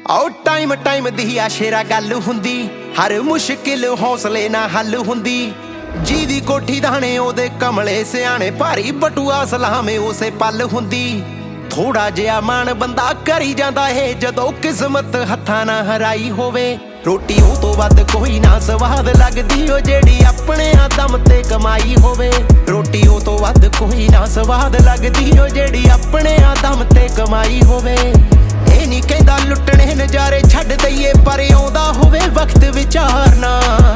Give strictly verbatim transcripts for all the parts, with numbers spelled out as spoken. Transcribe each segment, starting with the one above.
आओ time time दी आशेरा गल हुंदी, हर मुश्किल हौसले ना हल हुंदी। जी दी कोठी दाने ओदे कमले सियाने, भारी बटुआ सलामे उसे पल हुंदी। थोड़ा जिहा मन बंदा करी जांदा है जदों किस्मत हत्थां ना हराई होवे। रोटी ओ तो वध कोई ना स्वाद लगदी ओ जेड़ी अपने दम ते कमाई होवे। रोटी ओ तो वध कोई ना स्वाद लगदी ओ जेड़ी अपने दम ते कमाई होवे। ए नी कहंदा लुटने नजारे छड्ड दईए, पर आउंदा होवे वक्त विचारना।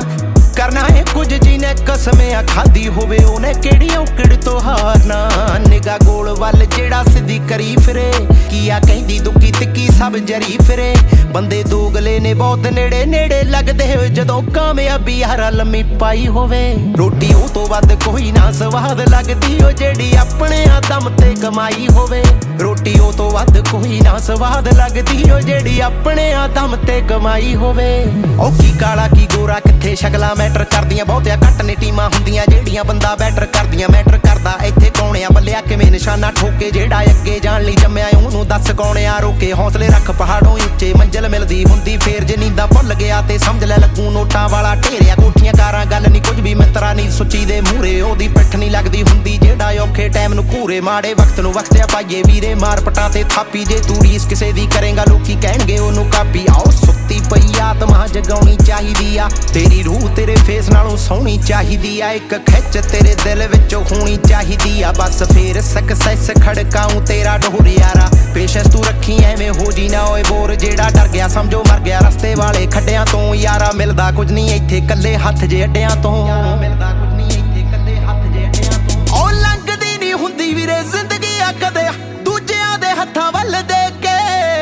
करना है कुछ जिने कसमियां खादी होवे, ओने केड़ी औकड़ तो हारना। निगाह गोल वल जेड़ा सिद्धी करी फिरे, किया कहंदी दुखी तिक्की सब जरी फिरे। बंदे दोगले ने बहुत नेड़े नेड़े लगदे हो जदों कामयाबी हारा लम्मी पाई होवे। रोटी ओ तो वध कोई ना स्वाद लगदी ओ जेड़ी अपने दम ते कमाई होवे। रोटी ओ तो वध कोई ना स्वाद लगदी ओ जेड़ी अपने दम ते कमाई होवे। ओ की काला की गोरा किथे शक्लां मैटर करदियां, बहुतिया घट ने टीमां हुंदियां जेड़ियां बंदा बैटर करदियां। मैटर करदा इत्थे कौन आ बल्लिया किवें निशाना ठोके, जेड़ा अगे जाण लई जम्मिआ ओनू दस कौन आ रोके। हौसले रख पहाड़ों उच्चे मंजिल मिलदी हुंदी, फेर जे नींदा भुल गया ते समझ ले लगू नोटां वाला ढेरिया। कोठियां कारां गल नहीं कुछ भी मित्रा नहीं सुची दे मूरे, ओदी पिठ नहीं लगदी हुंदी जेड़ा औखे टाइम नू घूरे। माड़े वक्त नू वखतिया पाइए वीरे मार पटां ते थापी, जे तू रीस किसे दी करेंगा लोकी कहणगे ओनू कापी। आओ सुत्ती पई आत्मा जगाउणी चाहीदी आ, तेरी रूह तेरे फेस नालों सोहनी चाहीदी आ। एक खिच तेरे दिल विचों होनी चाहीदी आ, बस फेर सक्सैस खड़काऊं तेरा ढोर यारा। पेशेंस तू रखी एवें हो जी ना ओए बोर, जेड़ा डर गया समझो मर गया रस्ते वाले खड्डियां तो। यारा मिलदा कुछ नहीं इत्थे कल्ले हत्थ जे अड्डियां तो। मिलदा कुछ नहीं इत्थे कल्ले हत्थ जे अड्डियां तो। ओ लंघदी नहीं हुंदी वीरे जिंदगी आ कदे दूजियां दे हत्थां वल देख के।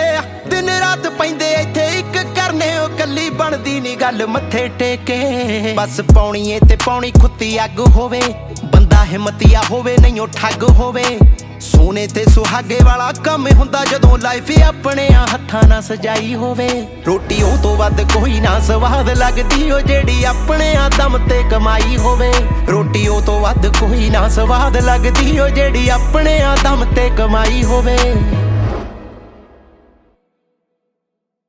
दिन रात पैंदे इत्थे इक करने ओ कल्ली बनदी नी गल मत्थे टेके। बस पौनी ए ते पौनी खुत्ती अग होवे, बंदा हिम्मतिया होवे नहीं ओ ठग होवे। सोने ते सुहागे वाला कम हुंदा जदों लाइफ अपने हत्थां ना सजाई होवे। रोटी ओ तो वध कोई ना स्वाद लगदी ओ जेड़ी अपने दम ते कमाई होवे। रोटी ओ तो वध कोई ना स्वाद लगदी ओ जेड़ी अपने दम ते कमाई होवे।